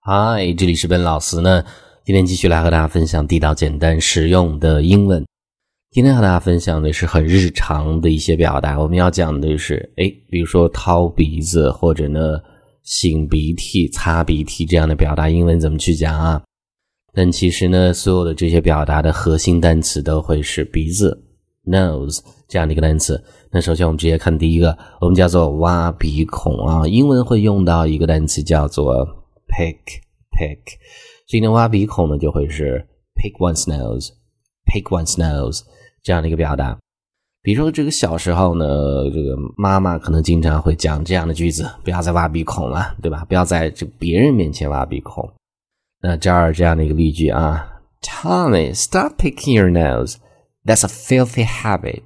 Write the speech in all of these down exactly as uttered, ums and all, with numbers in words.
嗨，这里是本老师呢，今天继续来和大家分享地道简单实用的英文。今天和大家分享的是很日常的一些表达，我们要讲的是诶比如说掏鼻子或者呢擤鼻涕、擦鼻涕这样的表达，英文怎么去讲啊？但其实呢，所有的这些表达的核心单词都会是鼻子 nose 这样的一个单词。那首先我们直接看第一个，我们叫做挖鼻孔啊，英文会用到一个单词叫做 pick pick， 所以呢挖鼻孔呢就会是 pick one's nose pick one's nose 这样的一个表达。比如说这个小时候呢，这个妈妈可能经常会讲这样的句子，不要再挖鼻孔了，对吧？不要在这别人面前挖鼻孔。那这儿这样的一个例句啊 Tommy, stop picking your nose. That's a filthy habit.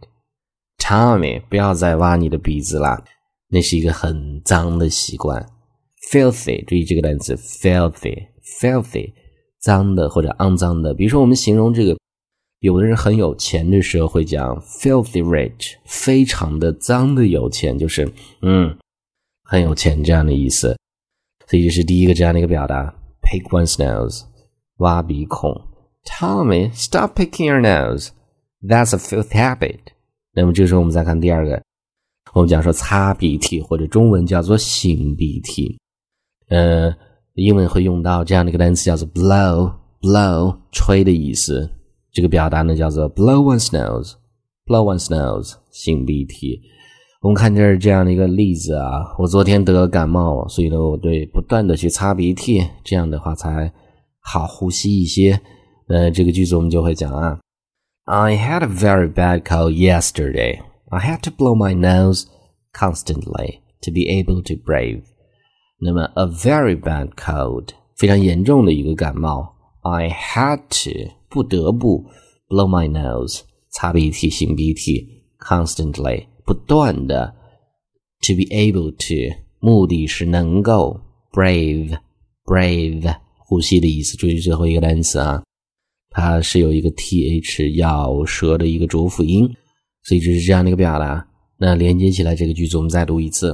Tommy, 不要再挖你的鼻子啦，那是一个很脏的习惯。Filthy, 注意这个单词 filthy, filthy 脏的或者肮脏的。比如说我们形容这个有的人很有钱的时候会讲 filthy rich， 非常的脏的有钱，就是嗯很有钱这样的意思。所以这是第一个这样的一个表达 pick one's nose 挖鼻孔。 Tommy, stop picking your nose. That's a filthy habit. 那么这时候我们再看第二个，我们讲说擦鼻涕，或者中文叫做擤鼻涕。呃，英文会用到这样的一个单词叫做 blow blow 吹的意思。这个表达呢叫做 blow one's nose blow one's nose 擤鼻涕。我们看这儿这样的一个例子啊，我昨天得了感冒，所以呢我对不断的去擦鼻涕，这样的话才好呼吸一些。呃，这个句子我们就会讲啊 I had a very bad cold yesterday. I had to blow my nose constantly to be able to breathe. 那么 a very bad cold 非常严重的一个感冒， I had to 不得不 blow my nose 擦鼻涕擤鼻涕 constantly 不断的 to be able to 目的是能够 brave brave 呼吸的意思。注意最后一个单词啊，它是有一个 th 咬舌的一个浊辅音，所以这是这样的一个表达。那连接起来这个句子我们再读一次，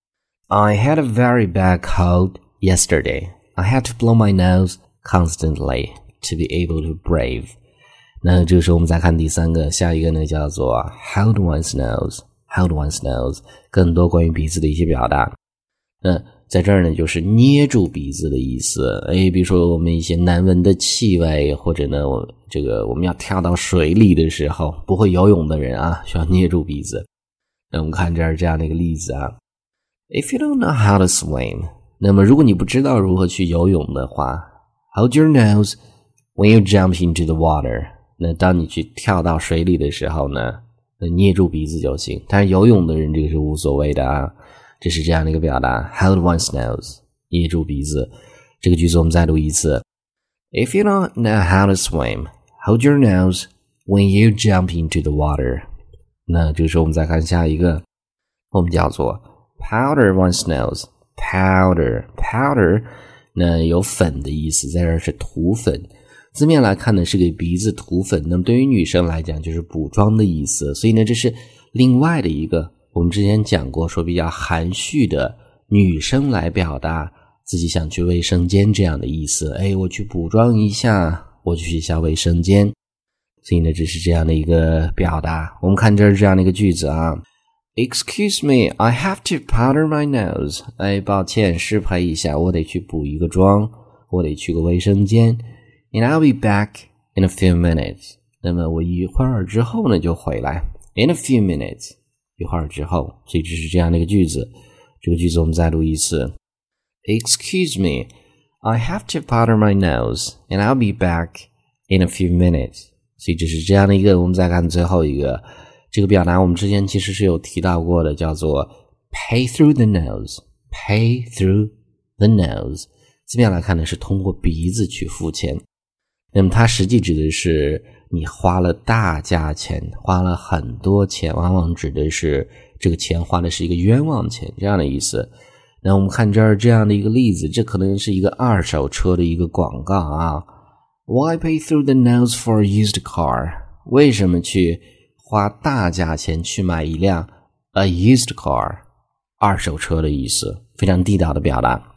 I had a very bad cold yesterday. I had to blow my nose constantly to be able to breathe. 那这个时候我们再看第三个，下一个呢叫做 hold one's nose hold one's nose 更多关于鼻子的一些表达。那在这儿呢就是捏住鼻子的意思。诶比如说我们一些难闻的气味，或者呢我这个我们要跳到水里的时候，不会游泳的人啊需要捏住鼻子。那我们看这儿这样的一个例子啊， If you don't know how to swim， 那么如果你不知道如何去游泳的话， hold your nose when you jump into the water， 那当你去跳到水里的时候呢，那捏住鼻子就行。但是游泳的人这个是无所谓的啊，这是这样的一个表达 hold one's nose 捏住鼻子。这个句子我们再读一次， If you don't know how to swim, hold your nose when you jump into the water。 那这个时候我们再看下一个，我们叫做 powder one's nose powder powder 那有粉的意思，在这儿是涂粉。字面来看呢是给鼻子涂粉，那么对于女生来讲就是补妆的意思。所以呢这是另外的一个我们之前讲过说比较含蓄的女生来表达自己想去卫生间这样的意思。诶我去补妆一下，我去一下卫生间。所以呢这是这样的一个表达。我们看这儿这样的一个句子啊， Excuse me, I have to powder my nose。 诶抱歉失陪一下，我得去补一个妆，我得去个卫生间。 And I'll be back in a few minutes。 那么我一会儿之后呢就回来， In a few minutes一会儿之后。所以这是这样的一个句子。这个句子我们再读一次， Excuse me, I have to powder my nose and I'll be back in a few minutes。 所以这是这样的一个。我们再看最后一个，这个表达我们之前其实是有提到过的，叫做 pay through the nose pay through the nose。 字面来看呢是通过鼻子去付钱，那么它实际指的是你花了大价钱，花了很多钱，往往指的是这个钱花的是一个冤枉钱这样的意思。那我们看这儿这样的一个例子，这可能是一个二手车的一个广告啊。 Why pay through the nose for a used car？ 为什么去花大价钱去买一辆 a used car 二手车的意思，非常地道的表达。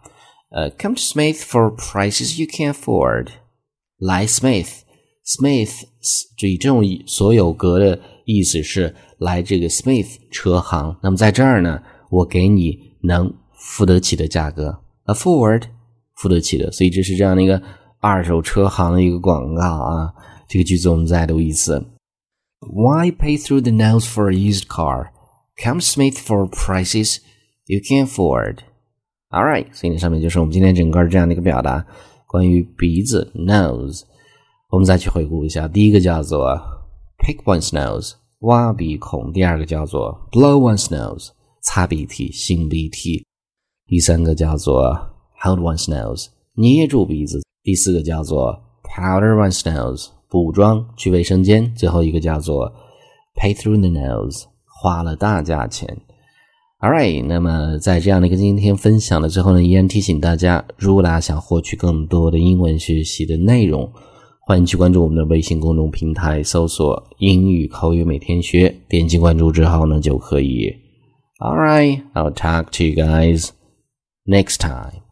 呃 Come to Smith for prices you can afford. 来 Smith Smith 注意这种所有格的意思是来这个 Smith 车行，那么在这儿呢我给你能付得起的价格 afford 付得起的，所以这是这样的一个二手车行的一个广告啊。这个句子我们再读一次 Why pay through the nose for a used car? Come to Smith for prices you can afford. Alright, 所以上面就是我们今天整个这样的一个表达，关于鼻子 nose。我们再去回顾一下，第一个叫做 pick one's nose 挖鼻孔，第二个叫做 blow one's nose 擦鼻涕擤鼻涕，第三个叫做 hold one's nose 捏住鼻子，第四个叫做 powder one's nose 补妆去卫生间，最后一个叫做 pay through the nose 花了大价钱。Alright, 那么在这样的一个今天分享的最后呢，依然提醒大家，如果大家想获取更多的英文学习的内容，欢迎去关注我们的微信公众平台，搜索英语口语每天学，点击关注之后呢就可以。Alright, I'll talk to you guys next time.